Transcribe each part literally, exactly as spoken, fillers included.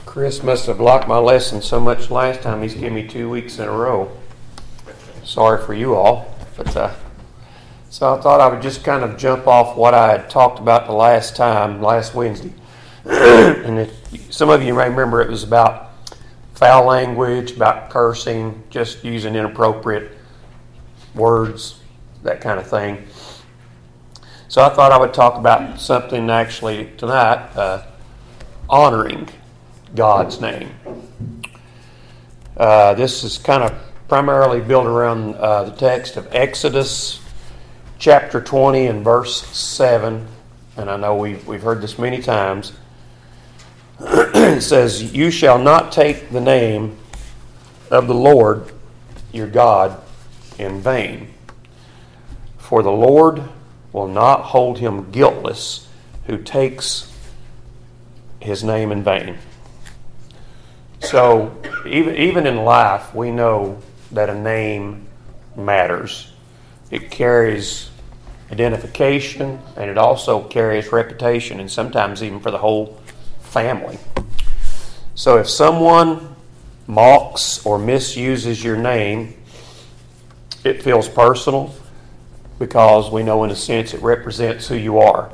Chris must have blocked my lesson so much last time he's given me two weeks in a row. Sorry for you all. But uh, so I thought I would just kind of jump off what I had talked about the last time, last Wednesday. And if some of you may remember, it was about foul language, about cursing, just using inappropriate words, that kind of thing. So I thought I would talk about something actually tonight, uh, honoring God's name. Uh, this is kind of primarily built around uh, the text of Exodus chapter twenty and verse seven. And I know we've, we've heard this many times. It says, "You shall not take the name of the Lord your God in vain. For the Lord will not hold him guiltless who takes his name in vain." So even even in life, we know that a name matters. It carries identification, and it also carries reputation, and sometimes even for the whole family. So if someone mocks or misuses your name, it feels personal because we know in a sense it represents who you are.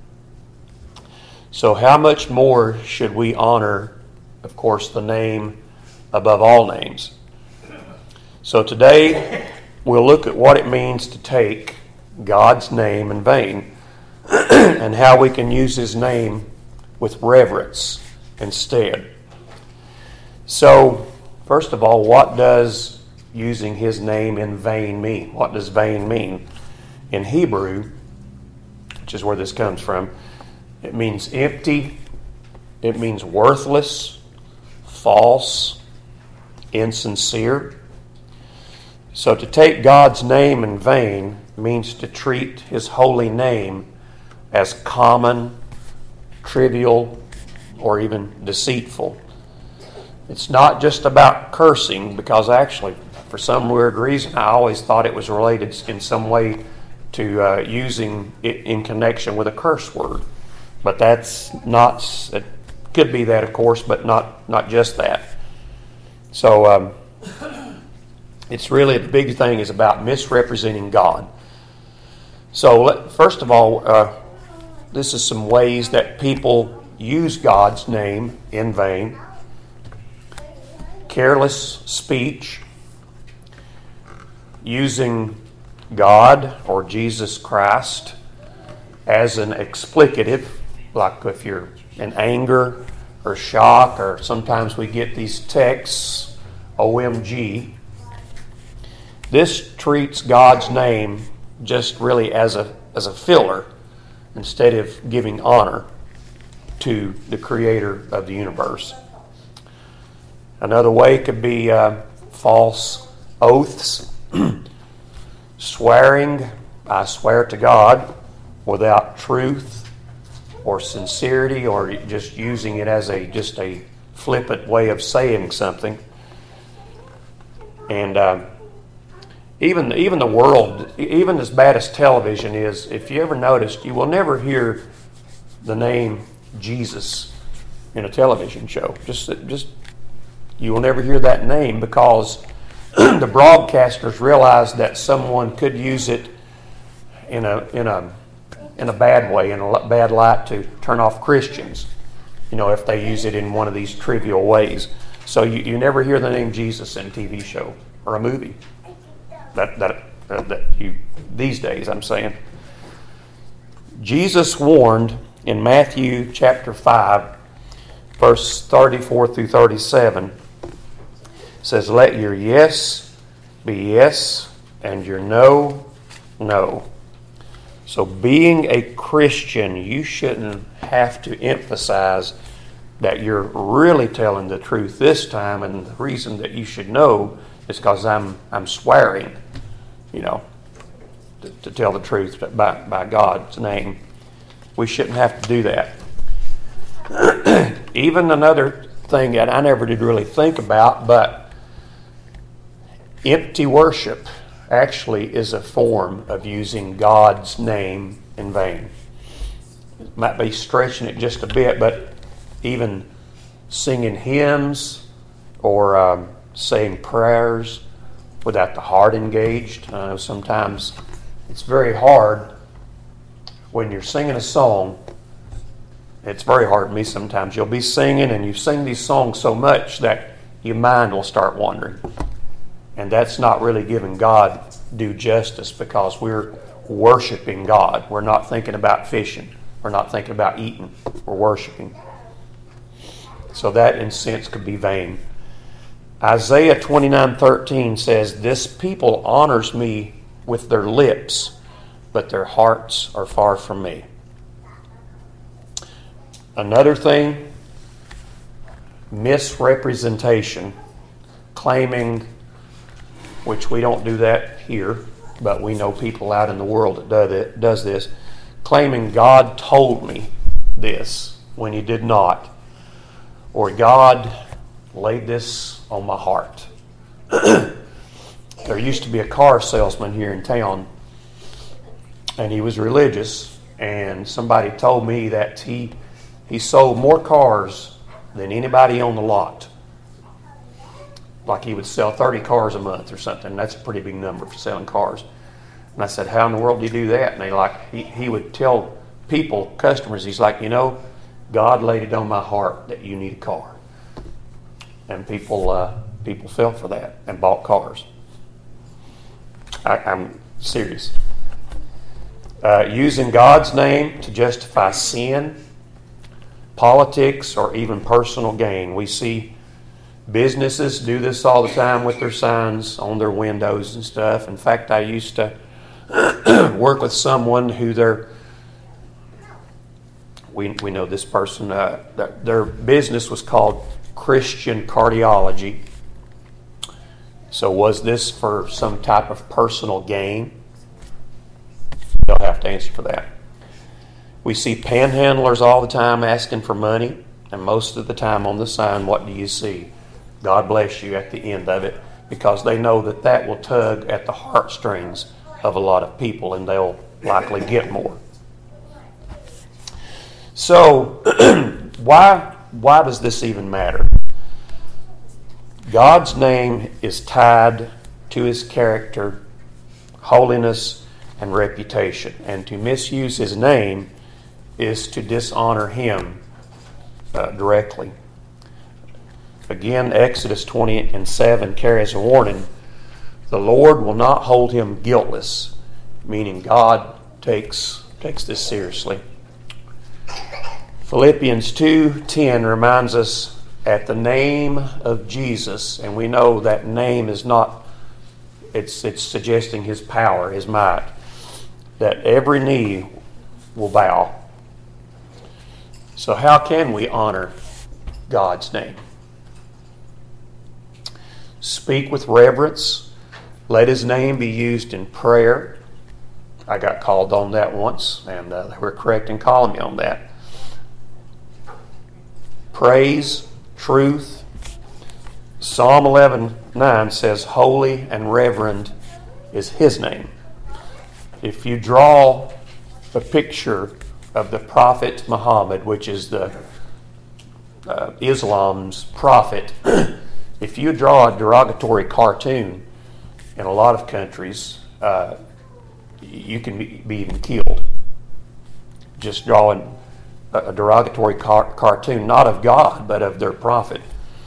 So how much more should we honor, of course, the name above all names? So today we'll look at what it means to take God's name in vain and how we can use his name with reverence instead. So, first of all, what does using his name in vain mean? What does vain mean? In Hebrew, which is where this comes from, it means empty, it means worthless, false, insincere. So to take God's name in vain means to treat his holy name as common, trivial, or even deceitful. It's not just about cursing, because actually, for some weird reason, I always thought it was related in some way to uh, using it in connection with a curse word. But that's not, it could be that, of course, but not, not just that. So um, it's really, the big thing is about misrepresenting God. So let, first of all, uh, this is some ways that people use God's name in vain. Careless speech, using God or Jesus Christ as an explicative, like if you're in anger or shock, or sometimes we get these texts, O M G. This treats God's name just really as a as a filler instead of giving honor to the creator of the universe. Another way could be uh, false oaths, swearing, I swear to God, without truth or sincerity, or just using it as a just a flippant way of saying something. And uh, even even the world, even as bad as television is, if you ever noticed, you will never hear the name Jesus in a television show. Just just you will never hear that name, because the broadcasters realized that someone could use it in a in a in a bad way, in a bad light, to turn off Christians, you know, if they use it in one of these trivial ways. So you, you never hear the name Jesus in a T V show or a movie. That that uh, that you these days, I'm saying. Jesus warned in Matthew chapter five, verse thirty-four through thirty-seven. Says, "Let your yes be yes, and your no, no." So being a Christian, you shouldn't have to emphasize that you're really telling the truth this time, and the reason that you should know is because I'm I'm swearing, you know, to, to tell the truth by, by God's name. We shouldn't have to do that. Even another thing that I never did really think about, but empty worship actually is a form of using God's name in vain. It might be stretching it just a bit, but even singing hymns or um, saying prayers without the heart engaged. I know sometimes it's very hard when you're singing a song. It's very hard for me sometimes. You'll be singing and you sing these songs so much that your mind will start wandering. And that's not really giving God due justice, because we're worshiping God. We're not thinking about fishing. We're not thinking about eating. We're worshiping. So that, in a sense, could be vain. Isaiah twenty-nine thirteen says, "This people honors me with their lips, but their hearts are far from me." Another thing, misrepresentation, claiming, which we don't do that here, but we know people out in the world that do that, does this, claiming God told me this when He did not, or God laid this on my heart. There used to be a car salesman here in town, and he was religious, and somebody told me that he he sold more cars than anybody on the lot. Like he would sell thirty cars a month or something. That's a pretty big number for selling cars. And I said, how in the world do you do that? And they like he, he would tell people, customers, he's like, you know, God laid it on my heart that you need a car. And people uh, people fell for that and bought cars. I, I'm serious. Uh, using God's name to justify sin, politics, or even personal gain. We see businesses do this all the time with their signs on their windows and stuff. In fact, I used to work with someone who their we we know this person uh, their business was called Christian Cardiology. So was this for some type of personal gain? They'll have to answer for that. We see panhandlers all the time asking for money, and most of the time on the sign, what do you see? God bless you at the end of it, because they know that that will tug at the heartstrings of a lot of people, and they'll likely get more. So, why why does this even matter? God's name is tied to His character, holiness, and reputation. And to misuse His name is to dishonor Him uh, directly. Again, Exodus twenty and seven carries a warning. The Lord will not hold him guiltless, meaning God takes takes this seriously. Philippians two ten reminds us, at the name of Jesus, and we know that name is not, it's it's suggesting His power, His might, that every knee will bow. So how can we honor God's name? Speak with reverence. Let His name be used in prayer. I got called on that once, and uh, they were correct in calling me on that. Praise, truth. Psalm eleven nine says, holy and reverend is His name. If you draw a picture of the Prophet Muhammad, which is the uh, Islam's prophet, if you draw a derogatory cartoon in a lot of countries, uh, you can be, be even killed. Just drawing a, a derogatory car- cartoon, not of God, but of their prophet.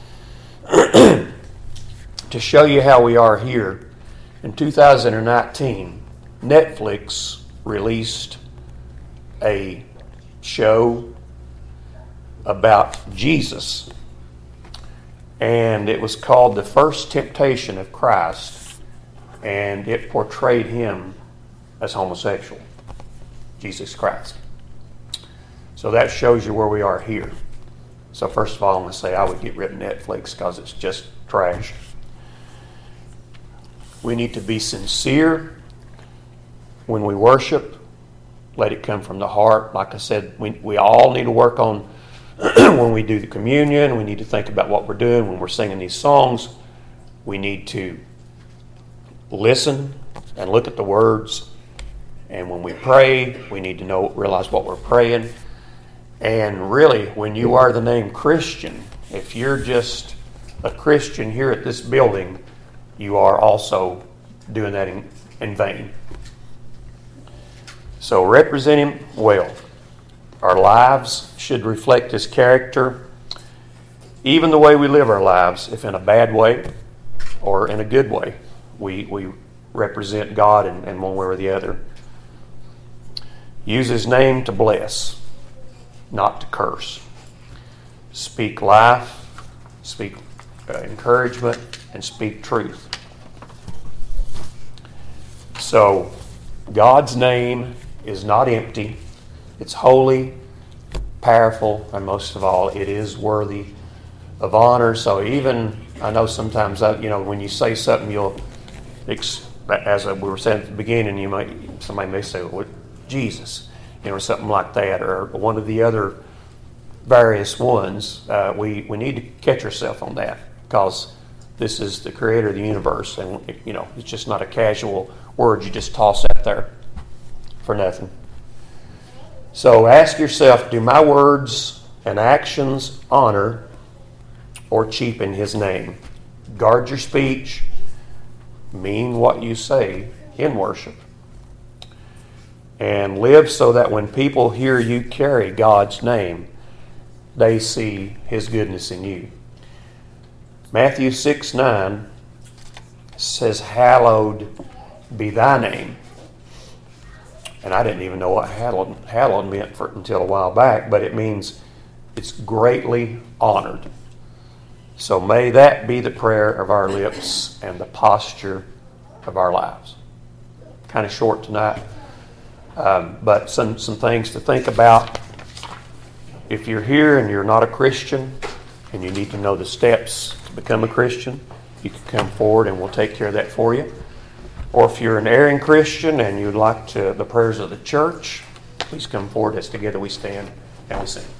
To show you how we are here, in two thousand nineteen, Netflix released a show about Jesus. And it was called The First Temptation of Christ. And it portrayed Him as homosexual, Jesus Christ. So that shows you where we are here. So first of all, I'm going to say I would get rid of Netflix because it's just trash. We need to be sincere when we worship. Let it come from the heart. Like I said, we, we all need to work on when we do the communion. We need to think about what we're doing when we're singing these songs. We need to listen and look at the words. And when we pray, we need to know, realize what we're praying. And really, when you are the name Christian, If you're just a Christian here at this building, you are also doing that in, in vain. So represent Him well. Our lives should reflect His character, even the way we live our lives, if in a bad way or in a good way. We, we represent God in, in one way or the other. Use His name to bless, not to curse. Speak life, speak uh, encouragement, and speak truth. So, God's name is not empty. It's holy, powerful, and most of all, it is worthy of honor. So even, I know sometimes, that, you know, when you say something, you'll, as we were saying at the beginning, you might, somebody may say, well, Jesus, you know, or something like that, or one of the other various ones. Uh, we, we need to catch ourselves on that, because this is the creator of the universe, and, you know, it's just not a casual word you just toss out there for nothing. So ask yourself, do my words and actions honor or cheapen His name? Guard your speech. Mean what you say in worship. And live so that when people hear you carry God's name, they see His goodness in you. Matthew six nine says, hallowed be thy name. And I didn't even know what hallowed, hallowed meant for, until a while back, but it means it's greatly honored. So may that be the prayer of our lips and the posture of our lives. Kind of short tonight, um, but some, some things to think about. If you're here and you're not a Christian and you need to know the steps to become a Christian, you can come forward and we'll take care of that for you. Or if you're an erring Christian and you'd like to the prayers of the church, please come forward as together we stand and we sing.